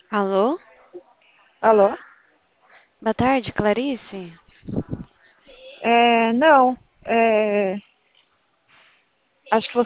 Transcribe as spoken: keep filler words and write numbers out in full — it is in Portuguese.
Alô? Alô? Boa tarde, Clarice? É, não. É, acho que